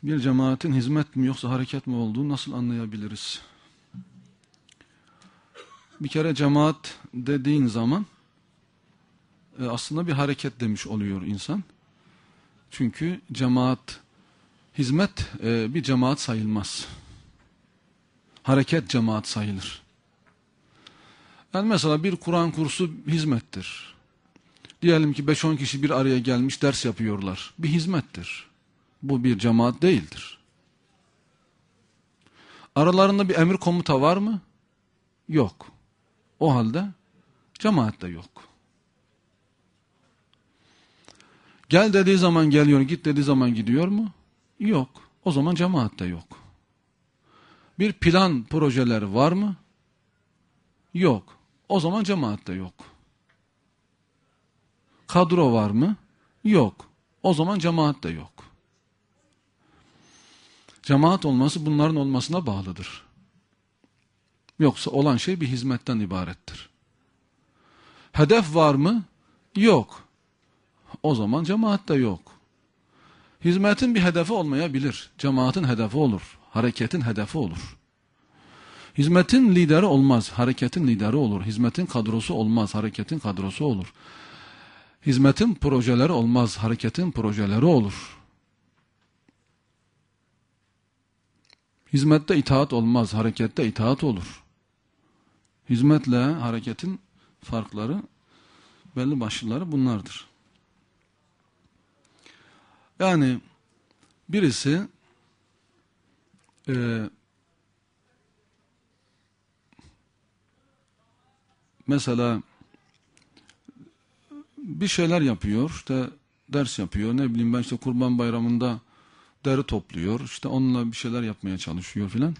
Bir cemaatin hizmet mi yoksa hareket mi olduğunu nasıl anlayabiliriz? Bir kere cemaat dediğin zaman aslında bir hareket demiş oluyor insan. Çünkü cemaat, hizmet bir cemaat sayılmaz. Hareket cemaat sayılır. Yani mesela bir Kur'an kursu hizmettir. Diyelim ki 5-10 kişi bir araya gelmiş ders yapıyorlar. Bir hizmettir. Bu bir cemaat değildir. Aralarında bir emir komuta var mı? Yok. O halde cemaat de yok. Gel dediği zaman geliyor, git dediği zaman gidiyor mu? Yok. O zaman cemaat de yok. Bir plan, projeler var mı? Yok. O zaman cemaat de yok. Kadro var mı? Yok. O zaman cemaat de yok. Cemaat olması bunların olmasına bağlıdır. Yoksa olan şey bir hizmetten ibarettir. Hedef var mı? Yok. O zaman cemaat de yok. Hizmetin bir hedefi olmayabilir. Cemaatin hedefi olur. Hareketin hedefi olur. Hizmetin lideri olmaz. Hareketin lideri olur. Hizmetin kadrosu olmaz. Hareketin kadrosu olur. Hizmetin projeleri olmaz. Hareketin projeleri olur. Hizmette itaat olmaz. Harekette itaat olur. Hizmetle hareketin farkları, belli başlıları bunlardır. Yani birisi mesela bir şeyler yapıyor, işte ders yapıyor, ne bileyim ben işte Kurban Bayramı'nda deri topluyor, işte onunla bir şeyler yapmaya çalışıyor filan.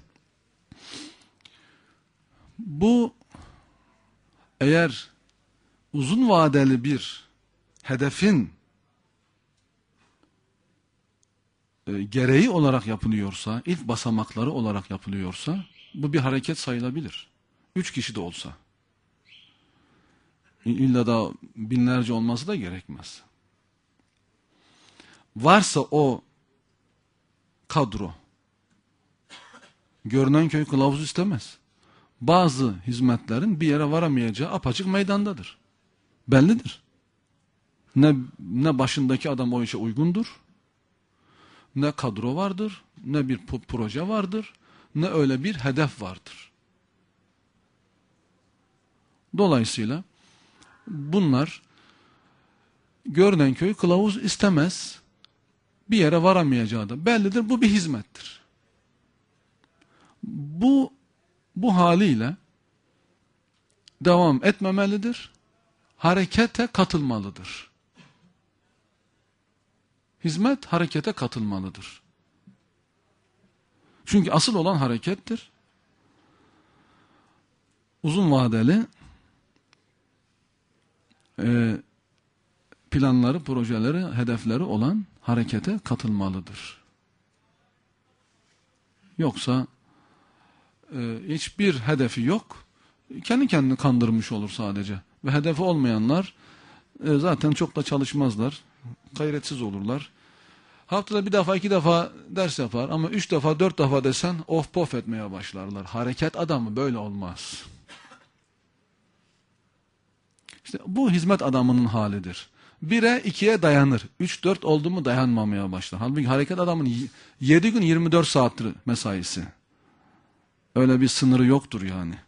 Bu eğer uzun vadeli bir hedefin gereği olarak yapılıyorsa, ilk basamakları olarak yapılıyorsa, bu bir hareket sayılabilir. 3 kişi de olsa. İlla da binlerce olması da gerekmez. Varsa o kadro, görünen köy kılavuz istemez. Bazı hizmetlerin bir yere varamayacağı apaçık meydandadır. Bellidir. Ne başındaki adam o işe uygundur, ne kadro vardır, ne bir proje vardır, ne öyle bir hedef vardır. Dolayısıyla bunlar görünen köy kılavuz istemez, bir yere varamayacağı da bellidir. Bu bir hizmettir. Bu haliyle devam etmemelidir. Harekete katılmalıdır. Hizmet harekete katılmalıdır. Çünkü asıl olan harekettir. Uzun vadeli planları, projeleri, hedefleri olan harekete katılmalıdır. Yoksa hiçbir hedefi yok, kendi kendini kandırmış olur sadece. Ve hedefi olmayanlar zaten çok da çalışmazlar, gayretsiz olurlar. Haftada bir defa, 2 defa ders yapar ama 3 defa, 4 defa desen of pof etmeye başlarlar. Hareket adamı böyle olmaz. İşte bu hizmet adamının halidir. 1'e 2'ye dayanır. 3-4 oldu mu dayanmamaya başlar. Halbuki hareket adamının 7 gün 24 saattir mesaisi. Öyle bir sınırı yoktur yani.